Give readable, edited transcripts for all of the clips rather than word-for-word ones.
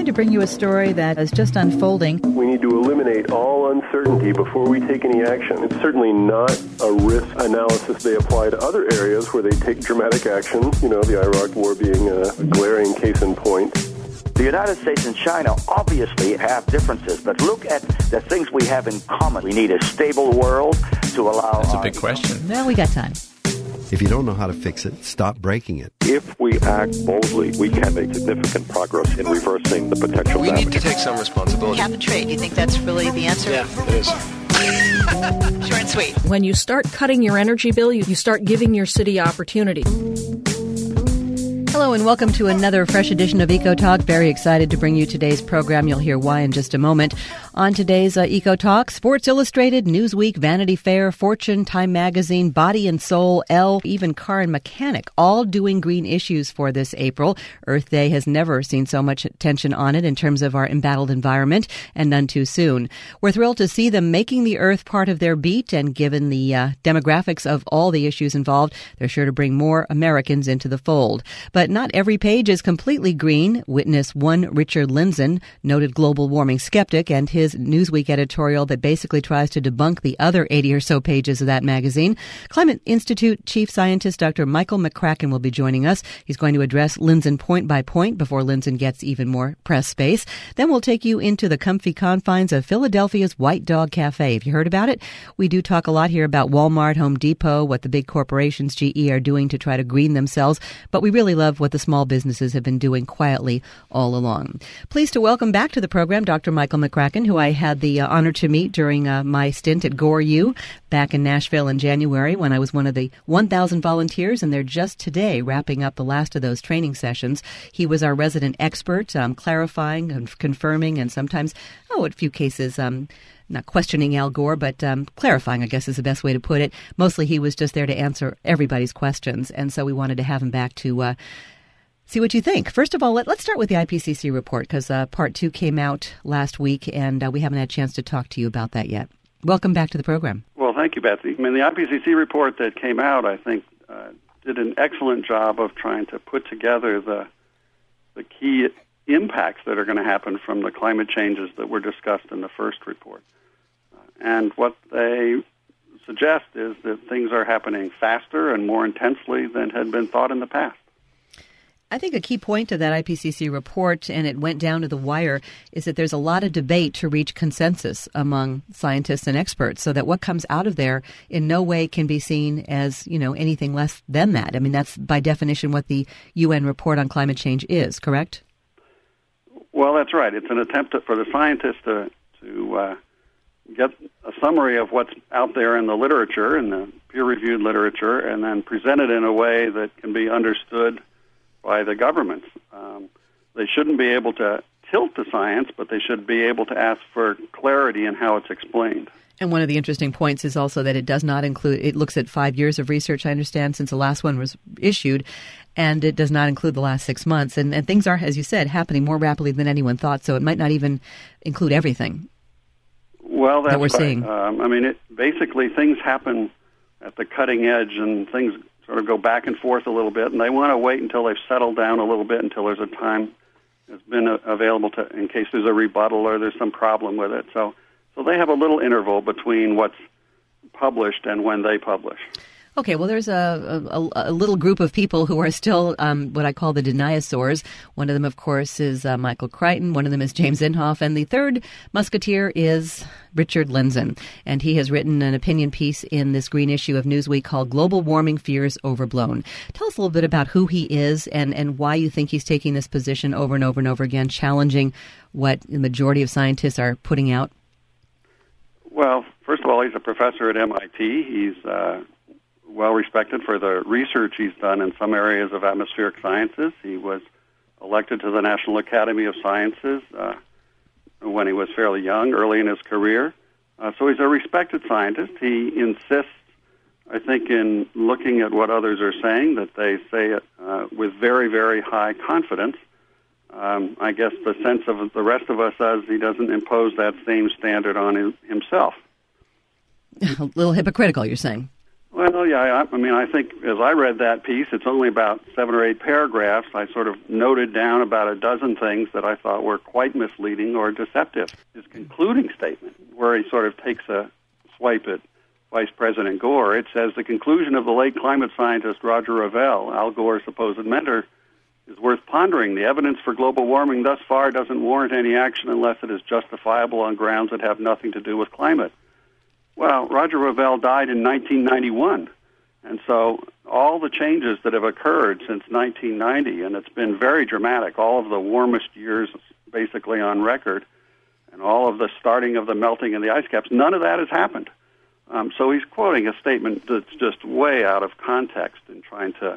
to bring you a story that is just unfolding. We need to eliminate all uncertainty before we take any action. It's certainly not a risk analysis they apply to other areas where they take dramatic action, the Iraq War being a glaring case in point. The United States and China obviously have differences, but look at the things we have in common. We need a stable world to allow... That's a big question. Well, we got time. If you don't know how to fix it, stop breaking it. If we act boldly, we can make significant progress in reversing the potential damage. We need to take some responsibility. Cap and trade. Do you think that's really the answer? Yeah, it is. Short and sweet. When you start cutting your energy bill, you start giving your city opportunity. Hello and welcome to another fresh edition of Eco Talk. Very excited to bring you today's program. You'll hear why in just a moment. On today's Eco Talk, Sports Illustrated, Newsweek, Vanity Fair, Fortune, Time Magazine, Body and Soul, Elle, even Car and Mechanic, all doing green issues for this April. Earth Day has never seen so much attention on it in terms of our embattled environment, and none too soon. We're thrilled to see them making the Earth part of their beat, and given the demographics of all the issues involved, they're sure to bring more Americans into the fold. But not every page is completely green. Witness one Richard Lindzen, noted global warming skeptic, and his Newsweek editorial that basically tries to debunk the other 80 or so pages of that magazine. Climate Institute Chief Scientist Dr. Michael McCracken will be joining us. He's going to address Lindzen point by point before Lindzen gets even more press space. Then we'll take you into the comfy confines of Philadelphia's White Dog Cafe. Have you heard about it? We do talk a lot here about Walmart, Home Depot, what the big corporations, GE, are doing to try to green themselves, but we really love what the small businesses have been doing quietly all along. Pleased to welcome back to the program Dr. Michael McCracken, who I had the honor to meet during my stint at GORE-U back in Nashville in January when I was one of the 1,000 volunteers, and they're just today wrapping up the last of those training sessions. He was our resident expert, clarifying and confirming, and sometimes, a few cases, not questioning Al Gore, but clarifying, I guess is the best way to put it. Mostly he was just there to answer everybody's questions, and so we wanted to have him back to see what you think. First of all, let's start with the IPCC report, because part 2 came out last week, and we haven't had a chance to talk to you about that yet. Welcome back to the program. Well, thank you, Betsy. The IPCC report that came out, I think, did an excellent job of trying to put together the key impacts that are going to happen from the climate changes that were discussed in the first report. And what they suggest is that things are happening faster and more intensely than had been thought in the past. I think a key point of that IPCC report, and it went down to the wire, is that there's a lot of debate to reach consensus among scientists and experts, so that what comes out of there in no way can be seen as, anything less than that. I mean, that's by definition what the UN report on climate change is, correct? Well, that's right. It's an attempt for the scientists to get a summary of what's out there in the literature, in the peer-reviewed literature, and then present it in a way that can be understood by the governments. They shouldn't be able to tilt the science, but they should be able to ask for clarity in how it's explained. And one of the interesting points is also that it does not include, it looks at 5 years of research, I understand, since the last one was issued, and it does not include the last 6 months. And things are, as you said, happening more rapidly than anyone thought, so it might not even include everything. Well, that's that we're right. Seeing. Basically things happen at the cutting edge, and things sort of go back and forth a little bit, and they want to wait until they've settled down a little bit, until there's a time that's been available to, in case there's a rebuttal or there's some problem with it. So they have a little interval between what's published and when they publish. Okay, well, there's a little group of people who are still what I call the dinosaurs. One of them, of course, is Michael Crichton. One of them is James Inhofe. And the third musketeer is Richard Lindzen. And he has written an opinion piece in this green issue of Newsweek called Global Warming Fears Overblown. Tell us a little bit about who he is and why you think he's taking this position over and over and over again, challenging what the majority of scientists are putting out. Well, first of all, he's a professor at MIT. He's well respected for the research he's done in some areas of atmospheric sciences. He was elected to the National Academy of Sciences when he was fairly young, early in his career. So he's a respected scientist. He insists, I think, in looking at what others are saying, that they say it with very, very high confidence. I guess the sense of the rest of us is he doesn't impose that same standard on himself. A little hypocritical, you're saying. Well, yeah, I think as I read that piece, it's only about 7 or 8 paragraphs. I sort of noted down about a dozen things that I thought were quite misleading or deceptive. His concluding statement, where he sort of takes a swipe at Vice President Gore, it says, the conclusion of the late climate scientist Roger Revelle, Al Gore's supposed mentor, is worth pondering. The evidence for global warming thus far doesn't warrant any action unless it is justifiable on grounds that have nothing to do with climate. Well, Roger Revelle died in 1991, and so all the changes that have occurred since 1990, and it's been very dramatic, all of the warmest years basically on record, and all of the starting of the melting of the ice caps, none of that has happened. So he's quoting a statement that's just way out of context and trying to,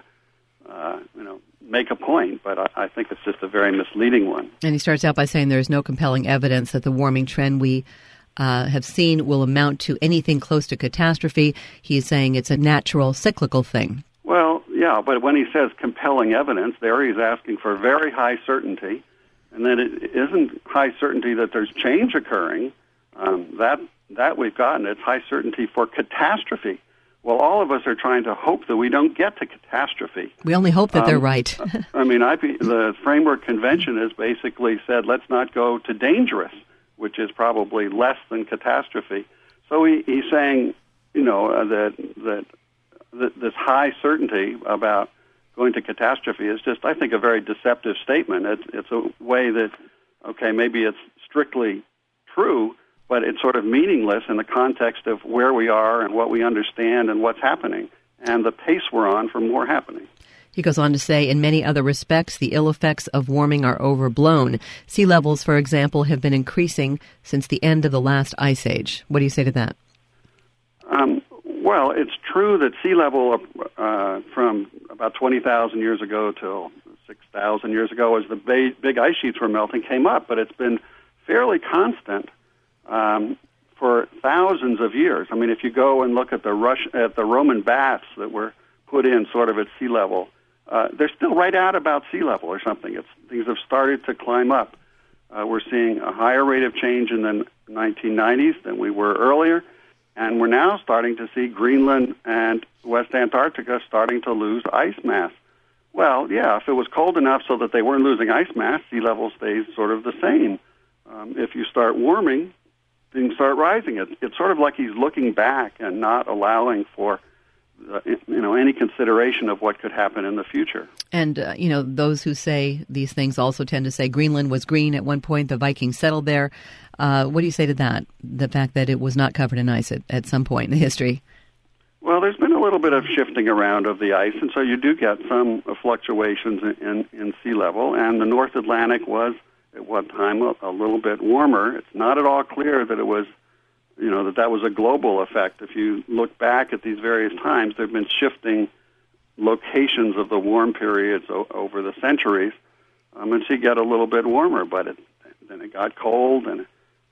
make a point, but I think it's just a very misleading one. And he starts out by saying there is no compelling evidence that the warming trend we have seen will amount to anything close to catastrophe. He's saying it's a natural cyclical thing. Well, yeah, but when he says compelling evidence, there he's asking for very high certainty, and then it isn't high certainty that there's change occurring. That we've gotten. It's high certainty for catastrophe. Well, all of us are trying to hope that we don't get to catastrophe. We only hope that they're right. The Framework Convention has basically said, let's not go to dangerous, which is probably less than catastrophe. So he's saying, that this high certainty about going to catastrophe is just, I think, a very deceptive statement. It's a way that, okay, maybe it's strictly true, but it's sort of meaningless in the context of where we are and what we understand and what's happening and the pace we're on for more happening. He goes on to say, in many other respects, the ill effects of warming are overblown. Sea levels, for example, have been increasing since the end of the last ice age. What do you say to that? Well, it's true that sea level from about 20,000 years ago till 6,000 years ago, as the big ice sheets were melting, came up, but it's been fairly constant for thousands of years. I mean, if you go and look at the Roman baths that were put in sort of at sea level, they're still right at about sea level or something. Things have started to climb up. We're seeing a higher rate of change in the 1990s than we were earlier, and we're now starting to see Greenland and West Antarctica starting to lose ice mass. Well, yeah, if it was cold enough so that they weren't losing ice mass, sea level stays sort of the same. If you start warming, things start rising. It's sort of like he's looking back and not allowing for any consideration of what could happen in the future. And, those who say these things also tend to say Greenland was green at one point, the Vikings settled there. What do you say to that, the fact that it was not covered in ice at some point in history? Well, there's been a little bit of shifting around of the ice, and so you do get some fluctuations in sea level, and the North Atlantic was at one time a little bit warmer. It's not at all clear that it was, that was a global effect. If you look back at these various times, there have been shifting locations of the warm periods over the centuries, and so you get a little bit warmer, but then it got cold, and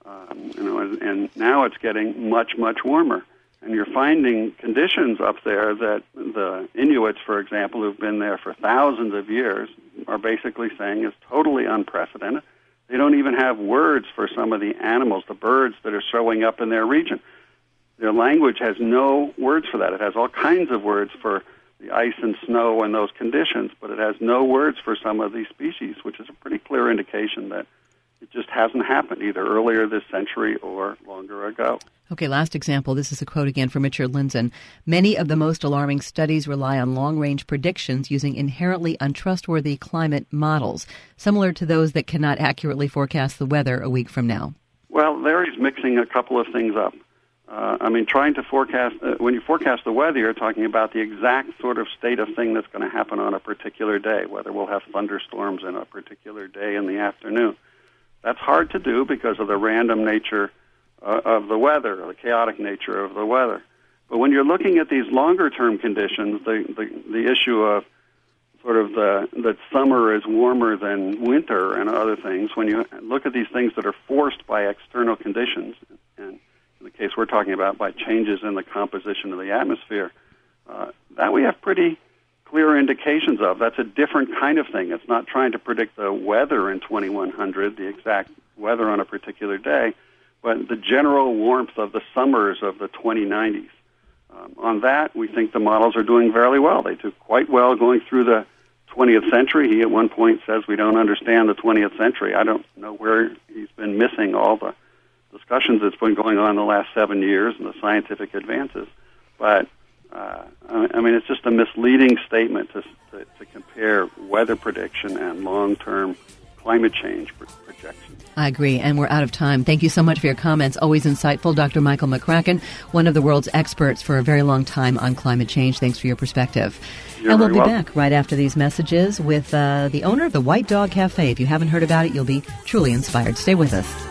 now it's getting much, much warmer. And you're finding conditions up there that the Inuits, for example, who've been there for thousands of years, are basically saying is totally unprecedented. They don't even have words for some of the animals, the birds that are showing up in their region. Their language has no words for that. It has all kinds of words for the ice and snow and those conditions, but it has no words for some of these species, which is a pretty clear indication that it just hasn't happened either earlier this century or longer ago. Okay, last example. This is a quote again from Richard Lindzen. Many of the most alarming studies rely on long-range predictions using inherently untrustworthy climate models, similar to those that cannot accurately forecast the weather a week from now. Well, there he's mixing a couple of things up. Trying to forecast, when you forecast the weather, you're talking about the exact sort of state of thing that's going to happen on a particular day, whether we'll have thunderstorms in a particular day in the afternoon. That's hard to do because of the random nature of the weather, the chaotic nature of the weather. But when you're looking at these longer-term conditions, the issue of sort of that summer is warmer than winter and other things, when you look at these things that are forced by external conditions, and in the case we're talking about by changes in the composition of the atmosphere, that we have pretty clear indications of. That's a different kind of thing. It's not trying to predict the weather in 2100, the exact weather on a particular day, but the general warmth of the summers of the 2090s. On that, we think the models are doing very well. They do quite well going through the 20th century. He at one point says we don't understand the 20th century. I don't know where he's been missing all the discussions that's been going on in the last 7 years and the scientific advances. But, it's just a misleading statement to compare weather prediction and long-term climate change projections. I agree, and we're out of time. Thank you so much for your comments. Always insightful. Dr. Michael McCracken, one of the world's experts for a very long time on climate change. Thanks for your perspective. You're and we'll be welcome. back right after these messages with the owner of the White Dog Cafe. If you haven't heard about it, you'll be truly inspired. Stay with us.